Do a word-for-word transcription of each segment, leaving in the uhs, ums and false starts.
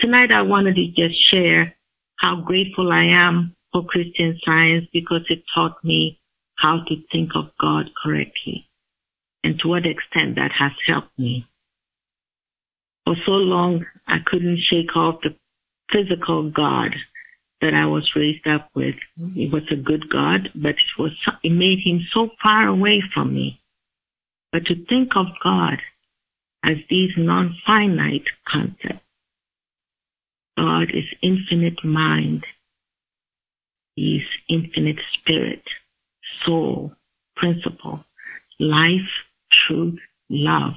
tonight I wanted to just share how grateful I am for Christian Science because it taught me how to think of God correctly and to what extent that has helped me. For so long, I couldn't shake off the physical God that I was raised up with. It was a good God, but it was it made him so far away from me. But to think of God as these non-finite concepts. God is infinite mind. He is infinite spirit, soul, principle, life, truth, love.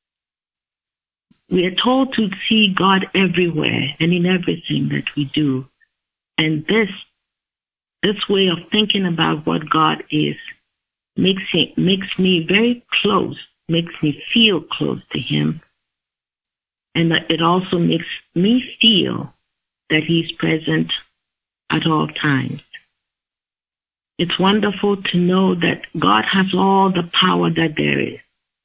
We are told to see God everywhere and in everything that we do. And this, this way of thinking about what God is makes it, makes me very close, makes me feel close to him. And it also makes me feel that he's present at all times. It's wonderful to know that God has all the power that there is.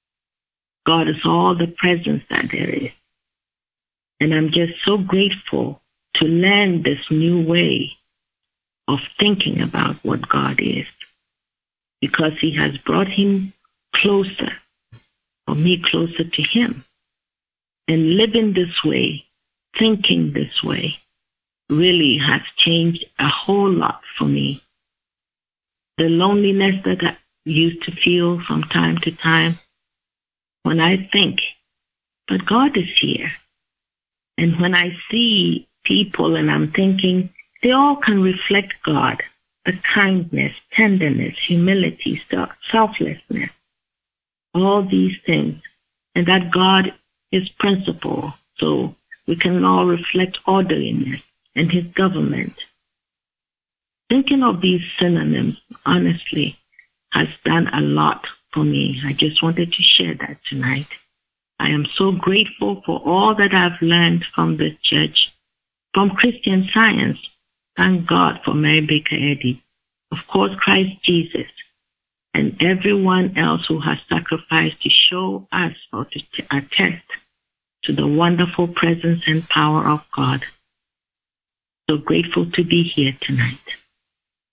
God is all the presence that there is. And I'm just so grateful to learn this new way of thinking about what God is, because he has brought him closer, or me closer to him. And living this way, thinking this way, really has changed a whole lot for me. The loneliness that I used to feel from time to time, when I think, but God is here. And when I see people and I'm thinking, they all can reflect God, the kindness, tenderness, humility, selflessness, all these things, and that God is principle, so we can all reflect orderliness and his government. Thinking of these synonyms, honestly, has done a lot for me. I just wanted to share that tonight. I am so grateful for all that I've learned from this church, from Christian Science. Thank God for Mary Baker Eddy, of course, Christ Jesus, and everyone else who has sacrificed to show us or to attest to the wonderful presence and power of God. So grateful to be here tonight.